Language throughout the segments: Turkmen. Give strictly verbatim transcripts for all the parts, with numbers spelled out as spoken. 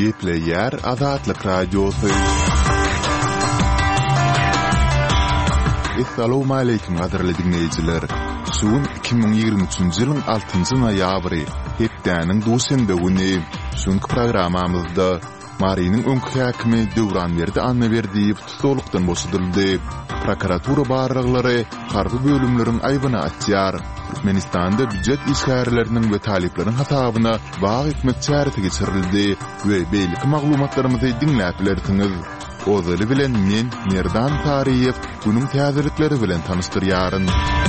Gepleyer Azatlyk Radiosu. Assalamu alaykum gaderli dinleyijiler. Suun iki bin ýygrimi üçinji ýylyň altynjy noýabry, hepdäniň duşanbe güni. Şonky programamyzda Marynyň öňkü häkimi Döwran berdi anna berdiýip tutulukdan boşadyldy. Prokuratura barraglary harby bölümleriň aýbyna atýar. Türkmenistanda büdjet işgärleriniň we talipleriň hatabyna baý hikmet çäreti geçirildi we beýlik maglumatlarymyzy dinläp bilersiňiz. Ozaly bilen men Merdan Tariýew bunyň täzelikleri bilen tanışdyrýaryn.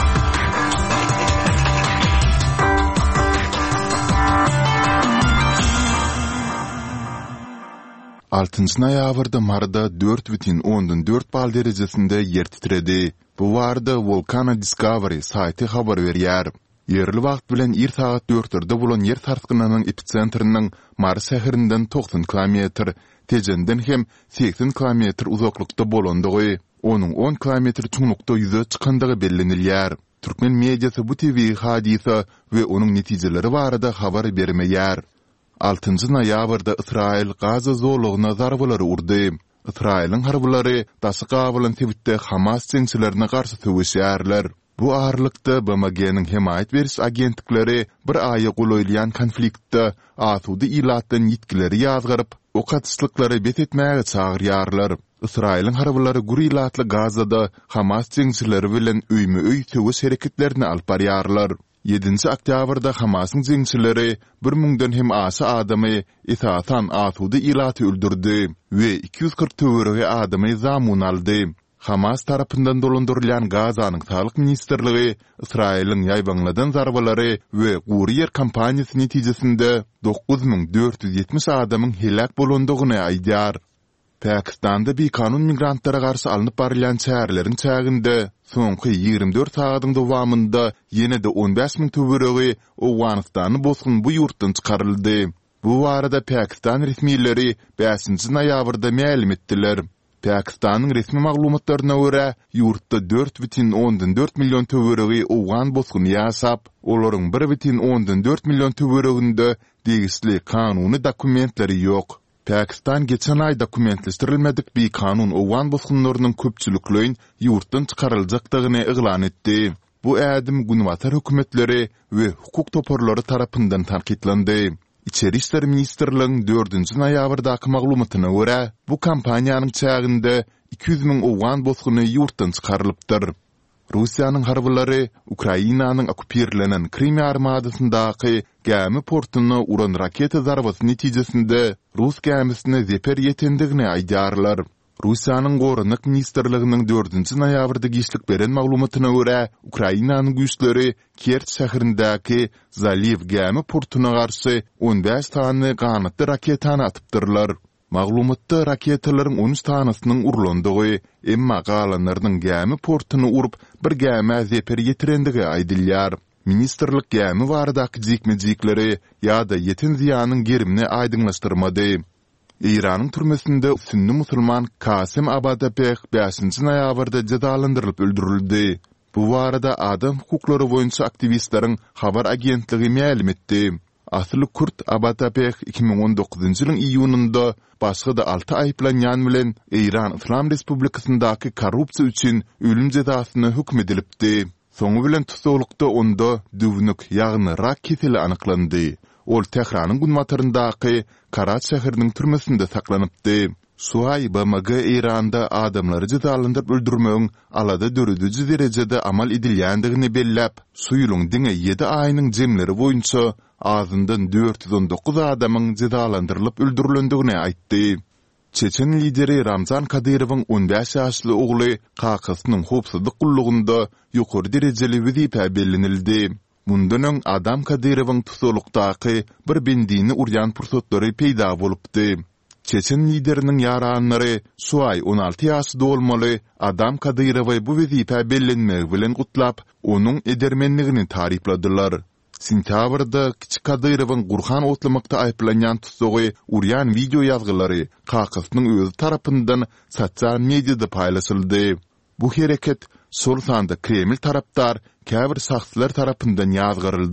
altynjy noýabrda Marda dört бүтүн ondan dört bal derejesinde yer titredi. Bu warda Volcano Discovery saýty habar berýär. Yerli wagt bilen er saat dörtlerde bolan yer sarskynynyň epicentrinden Mars şäherinden doksan kilometr, tejenden hem seksen kilometr uzaklykda bolandygy, onuň on kilometr çuňlukda ýüze çykandygy bellenilýär. Türkmen mediasy bu tebi hadisa we onuň netijeleri barada habar bermeýär. altynjy noýabrda Israil Gaza zolugyna zarbalary urdy. Israiliň harbylary daşy gabylan tebitde Hamas jeňçilerine garşy töweşýärler. Bu arlykda B M G'niň hemayet beriş agentlikleri bir aýa golaýlan konfliktde asudy ilatdan ýetkileri ýazgyryp, o katçylyklary bet etmäge çagyrýarlar. Israiliň harbylary gurilatly Gazada Hamas jeňçileri bilen öýme-öý töweş hereketlerini alyp barýarlar. yedinji oktýabrda Hamasyň jeňçileri bir müňden hem aşy adamy esatan asudy ilaty öldürdi we iki yüz kırk töwerege adamy zamun aldy. Hamas tarapyndan dolandyrılan Gazanyň Sağlyk Ministrligi Israiliň ýaýbaňladan zarbalary we guriýer kampaniýasy netijesinde dokuz bin dört yüz ýetmiş adamyň helak bolandygyny aýdýar. Pakistanda bir kanun migrantlara garşy alınıp barılan çärleriň çäginde soňky ýygrimi dört saatyň dowamında ýene-de on beş min töweregi Owganystany bosgun bu ýurtdan çykaryldy. Bu barada Pakistan resmiýetleri beşinji noýabrda ma'lum etdiler. Pakistanyň resmi maglumatlaryna görä, ýurtda dört бүтүn ondan dört million töweregi Owgan bosguny ýaşap, olaryň bir бүтүn ondan dört million töwereginde degisli kanuny dokumentleri ýok. Pakistan geçen ay dokumentleştirilmedik bir kanun Owgan bosgunlarynyň köpçüliklerin ýurtdan çykaryljakdygyny eglan etdi. Bu ädim günwatar hökümetleri we hukuk toporlary tarapyndan tanqidlendi. İçeri işler Ministrligiň dördünji noýabrdaky maglumatyna görä, bu kampaniýanyň çäginde iki yüz min Owgan bosguny ýurtdan çykarylypdyr. Russiýanyň harbylary Ukrainanyň okupirlenen Krim armadasyndaky gämi portuny uran raketa zarbasy netijesinde Rus gämisine zeper ýetendigini aýdýarlar. Russiýanyň Gorunlyk Ministrliginiň dördünji noýabrda giçlik beren maglumatyna görä, Ukrainanyň güýçleri Kerch şäherindäki Zaliv gämi portuny garşy on beş tany ganatly raketany atypdyrlar. Maglumatda raketalaryň on üç tanysynyň urulandygy, emma galanlarynyň gämi portuny urup bir gäme zeper ýetirendigi aýdylýar. Ministrlik gämi baradaky jikmejikleri ýa-da ýeten ziýanyň gerimini aýdyňlaşdyrmady. İranyň türmesinde sünni musulman Kasim Abadapek beşinji noýabrda jazalandyrylyp öldürildi. Bu barada adam hukuklary boýunça aktivistleriň habar agentligi ma'lum etdi. Asly Kurt Abadapek iki bin on dokuzunji ýylyň iýunynda başga da altı aýplanýan bilen İran Islam Respublikasyndaky korrupsiýa üçin ölüm jazasyna hukm edilipdi. Soňu bilen tutulukda onda düwnük ýagny rak keseli anyklandy. Ol Tehranyň günwataryndaky Karat şäheriniň türmesinde saklanypdy. Suay B M G Iranda adamlary jazalandyryp öldürmegiň alada dörediji derejede amal edilýändigini belläp, şu ýylyň diňe ýedi aýynyň jemleri boýunça azyndan dört yüz on dokuz adamyň jazalandyrylyp öldürilendigini aýtdy. Çeçen lideri Ramzan Kadyrowyň on beş ýaşly ogly Kakasynyň howpsuzlyk gullugynda ýokary derejeli wezipe bellenildi. Mundan öň Adam Kadyrowyň tutulukdaky bir bendini urýan pursatlary peýda bolupdy. Çeçen lideriniň ýaranlary Suay on alty ýaşy dolmaly Adam Kadyrowy bu wezipe bellenmegi bilen gutlap, onuň edermenligini tarypladylar. Sentýabrda Kiçik Kadyrowyň Gurhan otlamykda aýplanýan tutsugy urýan video ýazgylary Kakasynyň özü tarapyndan sosial mediada paýlaşyldy. Bu hereket sol sanda Kreml tarapdar käbir şahslar tarapyndan ýazgyryldy.